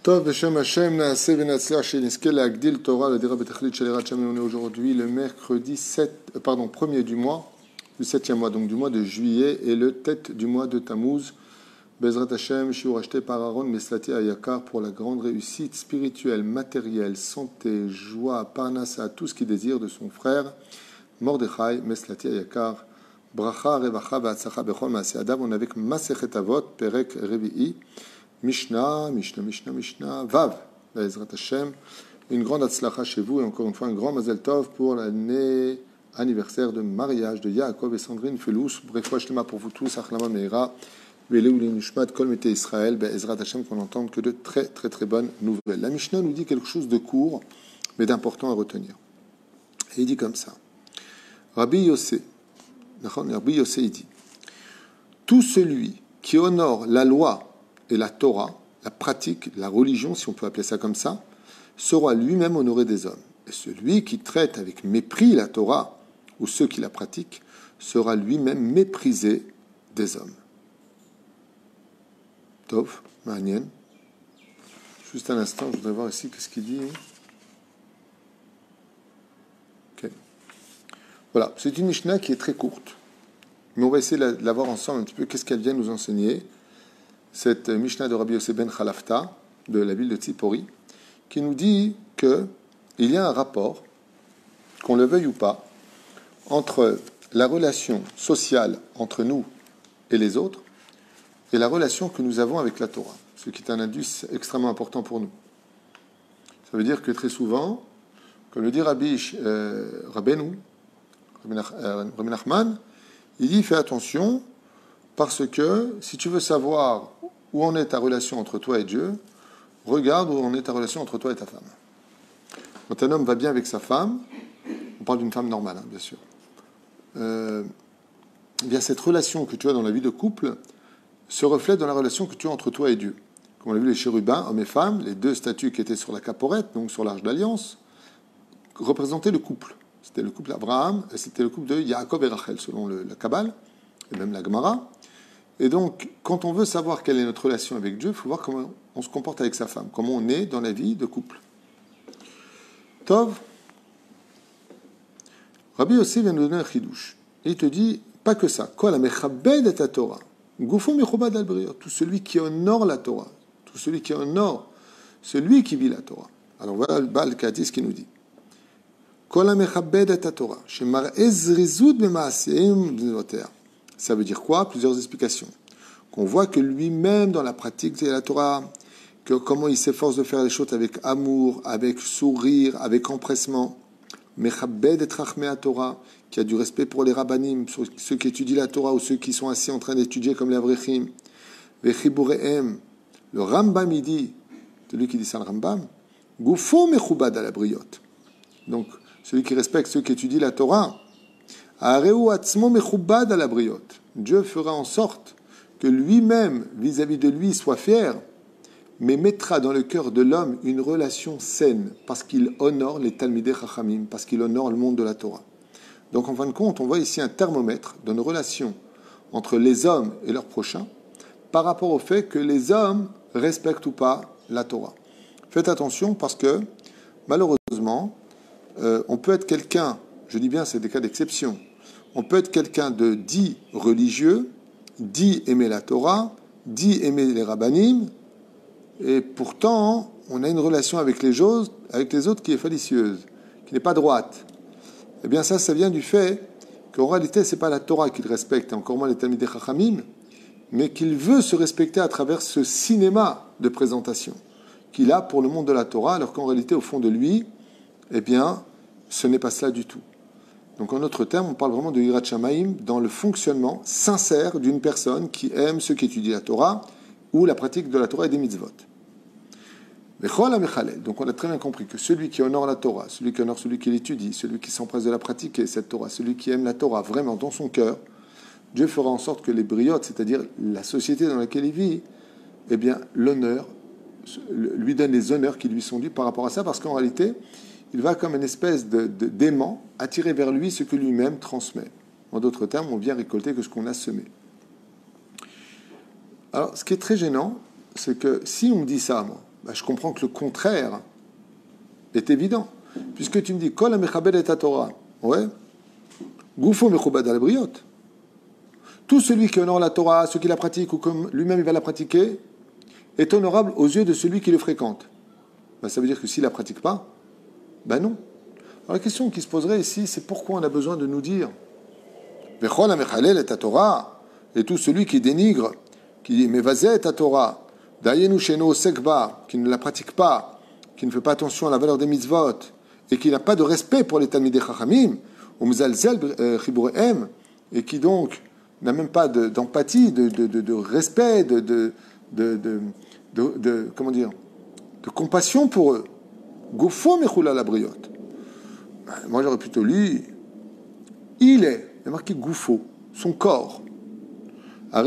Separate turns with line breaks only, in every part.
Tov Beshem Hashem Naaseh Venatzliach Sheniske Leagdil Torah le Dira Betachlit Shelirat Shem. On est aujourd'hui le mercredi 1er du mois, du 7e mois, donc du mois de juillet, et le tête du mois de Tammuz. Bezrat Hashem, shiur acheté par Aaron Meslati Ayakar pour la grande réussite spirituelle, matérielle, santé, joie, parnassa, tout ce qu'il désire de son frère Mordechai Meslati Ayakar. Bracha, Revacha, Vatsacha, Bechol Maaseh Adav. On est avec Masechet Avot, Perek Revi'i. Mishnah, Vav, Bezrat Hashem. Une grande Hatzlacha chez vous et encore une fois un grand Mazel Tov pour l'année anniversaire de mariage de Yaakov et Sandrine Felous. Bref, Shlema pour vous tous, Achlama Meira, Veleu Nishmat Kol Mete Israël, Bezrat Hashem, qu'on n'entende que de très très très bonnes nouvelles. La Mishnah nous dit quelque chose de court mais d'important à retenir. Et il dit comme ça. Rabbi Yossé, il dit tout celui qui honore la loi et la Torah, la pratique, la religion, si on peut appeler ça comme ça, sera lui-même honoré des hommes. Et celui qui traite avec mépris la Torah, ou ceux qui la pratiquent, sera lui-même méprisé des hommes. Tov, Ma'anien. Juste un instant, je voudrais voir ici qu'est-ce qu'il dit. Okay. Voilà, c'est une Mishnah qui est très courte, mais on va essayer de la voir ensemble un petit peu, qu'est-ce qu'elle vient nous enseigner. Cette Mishnah de Rabbi Yossé ben Khalafta, de la ville de Tzipori, qui nous dit qu'il y a un rapport, qu'on le veuille ou pas, entre la relation sociale entre nous et les autres et la relation que nous avons avec la Torah, ce qui est un indice extrêmement important pour nous. Ça veut dire que très souvent, comme le dit Rabbi Nachman, il dit fais attention parce que si tu veux savoir où en est ta relation entre toi et Dieu, regarde où en est ta relation entre toi et ta femme. Quand un homme va bien avec sa femme, on parle d'une femme normale, hein, bien sûr, bien cette relation que tu as dans la vie de couple se reflète dans la relation que tu as entre toi et Dieu. Comme on l'a vu, les chérubins, hommes et femmes, les deux statues qui étaient sur la caporette, donc sur l'arche d'alliance, représentaient le couple. C'était le couple d'Abraham et c'était le couple de Yaakov et Rachel, selon la Kabbale, et même la Gemara. Et donc, quand on veut savoir quelle est notre relation avec Dieu, il faut voir comment on se comporte avec sa femme, comment on est dans la vie de couple. Tov, Rabbi Yossé vient nous donner un chidouche. Il te dit, pas que ça, Kol ha-mechabed et Torah, Gufo mechubad al-briot, tout celui qui honore la Torah, tout celui qui honore, celui qui vit la Torah. Alors voilà le Baal Katis qui nous dit, Kol ha-mechabed et Torah, shemar ezrizut b'maaseim b'noter. Ça veut dire quoi? Plusieurs explications. Qu'on voit que lui-même, dans la pratique de la Torah, que comment il s'efforce de faire les choses avec amour, avec sourire, avec empressement. Mechabed et Rachmei Torah, qui a du respect pour les rabbanim, ceux qui étudient la Torah ou ceux qui sont assis en train d'étudier comme les avrechim. Vechiburehem, le Rambam, il dit, celui qui dit ça, le Rambam, Gufo mechubad ala briot. Donc, celui qui respecte ceux qui étudient la Torah, Dieu fera en sorte que lui-même, vis-à-vis de lui, soit fier, mais mettra dans le cœur de l'homme une relation saine, parce qu'il honore les Talmidei Chachamim, parce qu'il honore le monde de la Torah. Donc, en fin de compte, on voit ici un thermomètre d'une relation entre les hommes et leurs prochains, par rapport au fait que les hommes respectent ou pas la Torah. Faites attention, parce que, malheureusement, on peut être quelqu'un, je dis bien, c'est des cas d'exception, on peut être quelqu'un de dit religieux, dit aimer la Torah, dit aimer les rabbanim, et pourtant, on a une relation avec les autres qui est fallicieuse, qui n'est pas droite. Eh bien, ça vient du fait qu'en réalité, ce n'est pas la Torah qu'il respecte, encore moins les Talmidei Chachamim, mais qu'il veut se respecter à travers ce cinéma de présentation qu'il a pour le monde de la Torah, alors qu'en réalité, au fond de lui, eh bien, ce n'est pas cela du tout. Donc, en d'autres termes, on parle vraiment de Yirat Shamayim dans le fonctionnement sincère d'une personne qui aime ceux qui étudient la Torah ou la pratique de la Torah et des mitzvot. Donc, on a très bien compris que celui qui honore la Torah, celui qui honore celui qui l'étudie, celui qui s'empresse de la pratiquer, cette Torah, celui qui aime la Torah vraiment dans son cœur, Dieu fera en sorte que les briotes, c'est-à-dire la société dans laquelle il vit, eh bien, l'honneur, lui donne les honneurs qui lui sont dus par rapport à ça, parce qu'en réalité, il va comme une espèce d'aimant attirer vers lui ce que lui-même transmet. En d'autres termes, on vient récolter que ce qu'on a semé. Alors, ce qui est très gênant, c'est que si on me dit ça, moi, Ben, je comprends que le contraire est évident. Puisque tu me dis, Kol ha-mechabed et Torah. Ouais. Goufo mechubad al-briot. Tout celui qui honore la Torah, ceux qui la pratiquent ou comme lui-même il va la pratiquer, est honorable aux yeux de celui qui le fréquente. Ben, ça veut dire que s'il ne la pratique pas, ben non. Alors la question qui se poserait ici, c'est pourquoi on a besoin de nous dire Vechol ha-mechalel et Torah, et tout celui qui dénigre, qui dit Mevazeh et Torah, Dayenu sheno sekba, qui ne la pratique pas, qui ne fait pas attention à la valeur des mitzvot, et qui n'a pas de respect pour les Talmidei Chachamim, ou mzalzel chiburehem, et qui donc n'a même pas d'empathie, de respect, comment dire, de compassion pour eux. Goufo mechula la briot. Moi j'aurais plutôt lu, il est marqué Goufo, son corps. Alors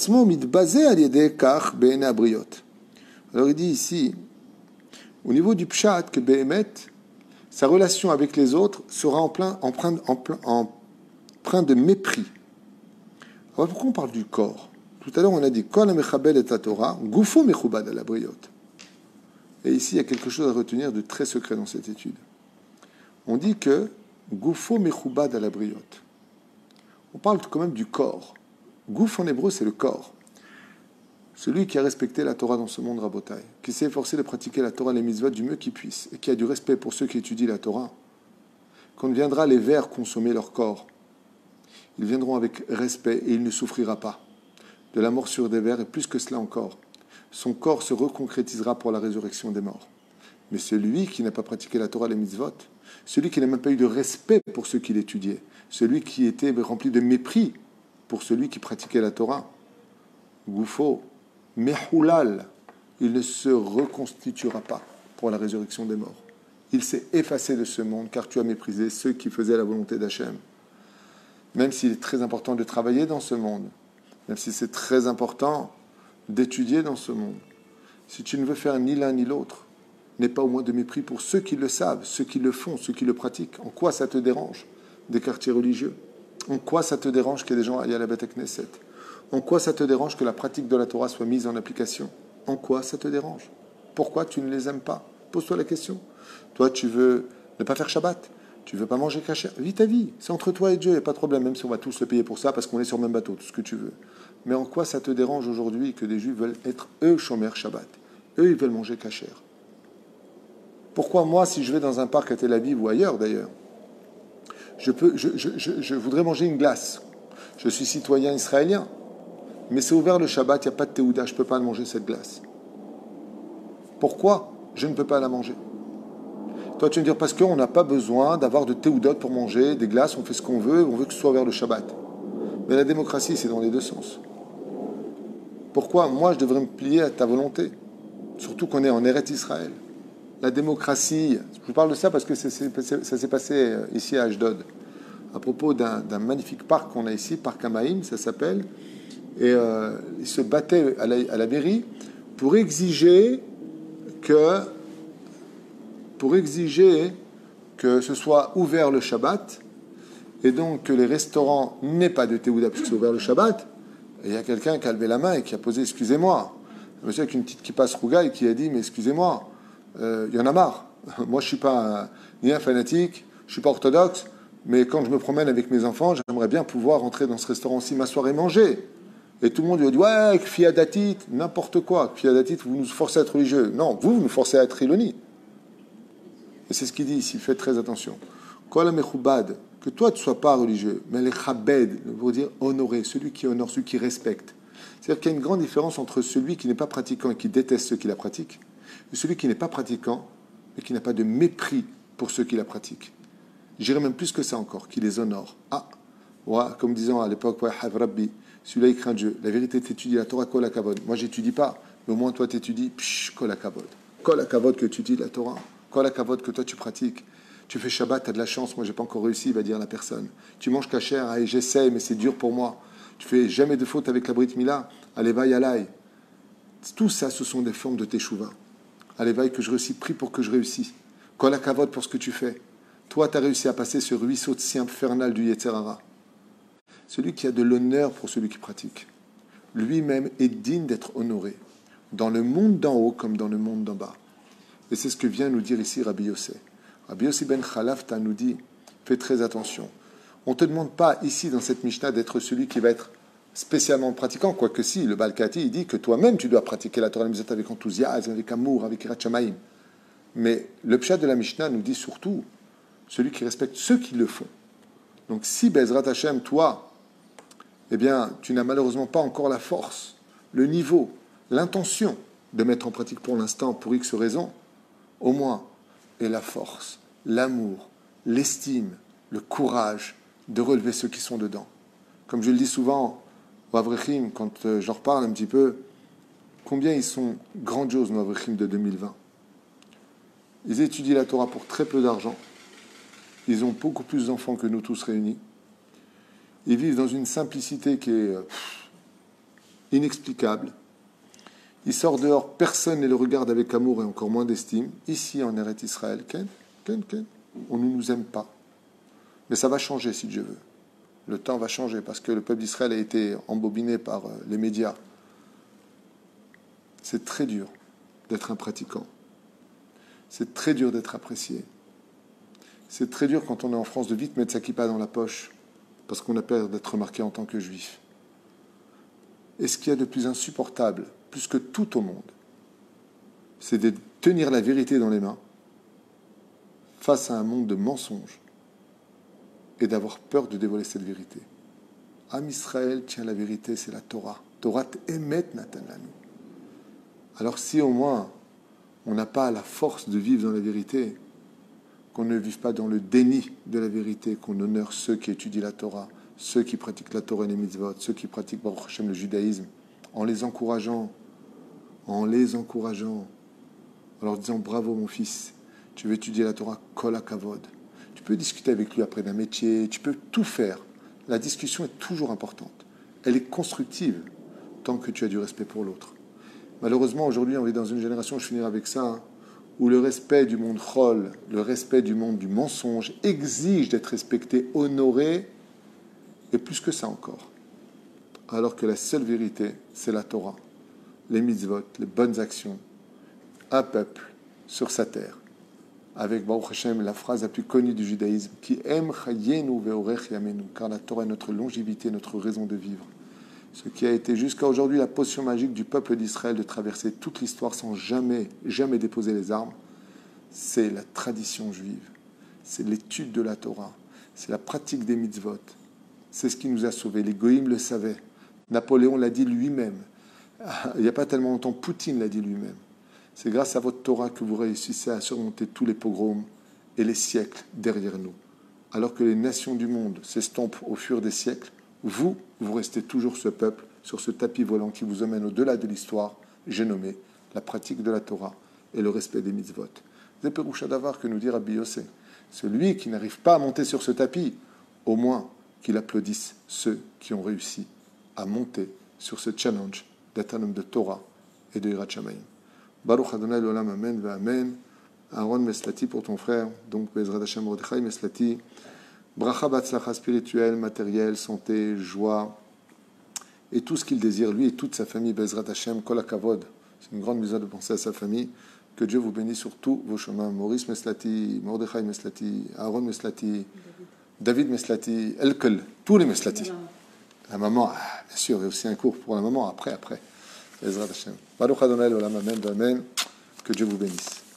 il dit ici, au niveau du pshat, que Behemet, sa relation avec les autres sera empreinte de mépris. Alors pourquoi on parle du corps? Tout à l'heure on a dit Kol ha-mechabed et Torah, Goufo mechubad al briot. Et ici il y a quelque chose à retenir de très secret dans cette étude. On dit que Goufo mechubad al briot. On parle quand même du corps. Gouf en hébreu, c'est le corps. Celui qui a respecté la Torah dans ce monde rabotai, qui s'est efforcé de pratiquer la Torah, les mitzvot du mieux qu'il puisse, et qui a du respect pour ceux qui étudient la Torah, quand viendra les vers consommer leur corps, ils viendront avec respect et il ne souffrira pas de la morsure des vers, et plus que cela encore, son corps se reconcrétisera pour la résurrection des morts. Mais celui qui n'a pas pratiqué la Torah, les mitzvot, celui qui n'a même pas eu de respect pour ceux qui l'étudiaient, celui qui était rempli de mépris pour celui qui pratiquait la Torah, Goufo, Mehulal, il ne se reconstituera pas pour la résurrection des morts. Il s'est effacé de ce monde car tu as méprisé ceux qui faisaient la volonté d'Hachem. Même s'il est très important de travailler dans ce monde, même si c'est très important d'étudier dans ce monde, si tu ne veux faire ni l'un ni l'autre, n'aie pas au moins de mépris pour ceux qui le savent, ceux qui le font, ceux qui le pratiquent. En quoi ça te dérange des quartiers religieux? En quoi ça te dérange que des gens aillent à la Beth Knesset? En quoi ça te dérange que la pratique de la Torah soit mise en application? En quoi ça te dérange? Pourquoi tu ne les aimes pas? Pose-toi la question. Toi, tu veux ne pas faire Shabbat, tu veux pas manger kasher. Vis ta vie, c'est entre toi et Dieu, il n'y a pas de problème, même si on va tous le payer pour ça, parce qu'on est sur le même bateau, tout ce que tu veux. Mais en quoi ça te dérange aujourd'hui que des Juifs veulent être eux shomer Shabbat? Eux, ils veulent manger kasher. Pourquoi moi, si je vais dans un parc à Tel Aviv ou ailleurs d'ailleurs, je voudrais manger une glace. Je suis citoyen israélien, mais c'est ouvert le Shabbat, il n'y a pas de Théouda, je ne peux pas manger cette glace. Pourquoi je ne peux pas la manger? Toi, tu vas me dire, parce qu'on n'a pas besoin d'avoir de Théoudot pour manger des glaces, on fait ce qu'on veut que ce soit ouvert le Shabbat. Mais la démocratie, c'est dans les deux sens. Pourquoi moi, je devrais me plier à ta volonté? Surtout qu'on est en Eretz Israël. La démocratie, je vous parle de ça parce que ça s'est passé ici à Ashdod, à propos d'un magnifique parc qu'on a ici, Parc Hamaïm, ça s'appelle, et ils se battaient à la mairie pour exiger que ce soit ouvert le Shabbat, et donc que les restaurants n'aient pas de Théouda puisque c'est ouvert le Shabbat. Et il y a quelqu'un qui a levé la main et qui a posé « Excusez-moi ». Un monsieur avec une petite kippa srouga et qui a dit « Mais excusez-moi, il y en a marre. Moi, je ne suis pas ni un fanatique, je ne suis pas orthodoxe, mais quand je me promène avec mes enfants, j'aimerais bien pouvoir rentrer dans ce restaurant-ci, m'asseoir et manger. » Et tout le monde lui a dit « Ouais, kfiadatit, n'importe quoi. Kfiadatit, vous nous forcez à être religieux. » Non, vous nous forcez à être iloni. Et c'est ce qu'il dit ici, faites très attention. Kol ha-mechubad, que toi tu ne sois pas religieux, mais les chabed, veut dire honorer, celui qui honore, celui qui respecte. C'est-à-dire qu'il y a une grande différence entre celui qui n'est pas pratiquant et qui déteste ceux qui la pratiquent, et celui qui n'est pas pratiquant, mais qui n'a pas de mépris pour ceux qui la pratiquent. J'irais même plus que ça encore, qui les honore. Ah, ouais, comme disant à l'époque, ouais, Rabbi, celui-là il craint Dieu. La vérité, t'étudies la Torah, kol ha-kavod. Moi, j'étudie pas, mais au moins toi, t'étudies, kol ha-kavod. Kol ha-kavod que tu étudies la Torah. Kol ha-kavod que toi, tu pratiques. Tu fais Shabbat, tu as de la chance, moi, j'ai pas encore réussi, va dire la personne. Tu manges kasher, allez, j'essaie, mais c'est dur pour moi. Tu fais jamais de faute avec la Brit Mila, allez, vaille, alay. Tout ça, ce sont des formes de teshuva. Allez, vaille, que je réussis, prie pour que je réussisse. Kol ha-kavod pour ce que tu fais. Toi, tu as réussi à passer ce ruisseau de si infernal du Yetzer Hara. Celui qui a de l'honneur pour celui qui pratique, lui-même est digne d'être honoré. dans le monde d'en haut comme dans le monde d'en bas. Et c'est ce que vient nous dire ici Rabbi Yossé. Rabbi Yossi ben Khalafta nous dit, fais très attention. On ne te demande pas ici dans cette Mishnah d'être celui qui va être spécialement pratiquant, quoique si, le Balkati, il dit que toi-même tu dois pratiquer la Torah avec enthousiasme, avec amour, avec Yirat Shamayim. Mais le pshat de la Mishnah nous dit surtout celui qui respecte ceux qui le font. Donc si Bezrat Hashem, toi, eh bien, tu n'as malheureusement pas encore la force, le niveau, l'intention de mettre en pratique pour l'instant, pour X raisons, au moins, et la force, l'amour, l'estime, le courage de relever ceux qui sont dedans. Comme je le dis souvent au Avrechim, quand je leur parle un petit peu, combien ils sont grandioses, nos Avrechim de 2020. Ils étudient la Torah pour très peu d'argent. Ils ont beaucoup plus d'enfants que nous tous réunis. Ils vivent dans une simplicité qui est inexplicable. Ils sortent dehors, personne ne le regarde avec amour et encore moins d'estime. Ici, en Eretz Israël, on ne nous aime pas. Mais ça va changer, si Dieu veut. Le temps va changer parce que le peuple d'Israël a été embobiné par les médias. C'est très dur d'être un pratiquant. C'est très dur d'être apprécié. C'est très dur quand on est en France de vite mettre sa kippa dans la poche parce qu'on a peur d'être remarqué en tant que juif. Et ce qu'il y a de plus insupportable, plus que tout au monde, c'est de tenir la vérité dans les mains face à un monde de mensonges et d'avoir peur de dévoiler cette vérité. Am Israël tient la vérité, c'est la Torah. Torah emet natan lanu. Alors si au moins on n'a pas la force de vivre dans la vérité, qu'on ne vive pas dans le déni de la vérité, qu'on honore ceux qui étudient la Torah, ceux qui pratiquent la Torah et les mitzvot, ceux qui pratiquent Baruch Hashem le judaïsme, en les encourageant, en leur disant bravo mon fils, tu veux étudier la Torah, kol hakavod. Tu peux discuter avec lui après d'un métier, tu peux tout faire. La discussion est toujours importante. Elle est constructive tant que tu as du respect pour l'autre. Malheureusement, aujourd'hui, on est dans une génération, je finirai avec ça, où le respect du monde chol, le respect du monde du mensonge exige d'être respecté, honoré, et plus que ça encore. Alors que la seule vérité, c'est la Torah, les mitzvot, les bonnes actions, un peuple sur sa terre. Avec Baruch Hashem, la phrase la plus connue du judaïsme, qui aime chayenu ve'orech yamenu, car la Torah est notre longévité, notre raison de vivre. Ce qui a été jusqu'à aujourd'hui la potion magique du peuple d'Israël de traverser toute l'histoire sans jamais déposer les armes, c'est la tradition juive, c'est l'étude de la Torah, c'est la pratique des mitzvot. C'est ce qui nous a sauvés. Les goïms le savaient. Napoléon l'a dit lui-même. Il n'y a pas tellement longtemps, Poutine l'a dit lui-même. C'est grâce à votre Torah que vous réussissez à surmonter tous les pogroms et les siècles derrière nous. Alors que les nations du monde s'estompent au fur des siècles, vous restez toujours ce peuple sur ce tapis volant qui vous emmène au-delà de l'histoire, j'ai nommé la pratique de la Torah et le respect des mitzvot. C'est Péroucha Davar que nous dit Rabbi Yossé. Celui qui n'arrive pas à monter sur ce tapis, au moins qu'il applaudisse ceux qui ont réussi à monter sur ce challenge d'être un homme de Torah et de Yirat Shamayim. Baruch Adonai l'olam amen ve amen. Aaron Meslati pour ton frère, donc Bezrat Hashem Mordechai Meslati. Bracha batzlacha spirituelle, matérielle, santé, joie, et tout ce qu'il désire, lui et toute sa famille, Bezrat Hashem, Kol HaKavod. C'est une grande misère de penser à sa famille. Que Dieu vous bénisse sur tous vos chemins. Maurice Meslati, Mordechai Meslati, Aaron Meslati, David Meslati, Elkel, tous les Meslati. La maman, bien sûr, il y a aussi un cours pour la maman, après. Bezrat Hashem. Baruch Adonai l'olam amen, amen. Que Dieu vous bénisse.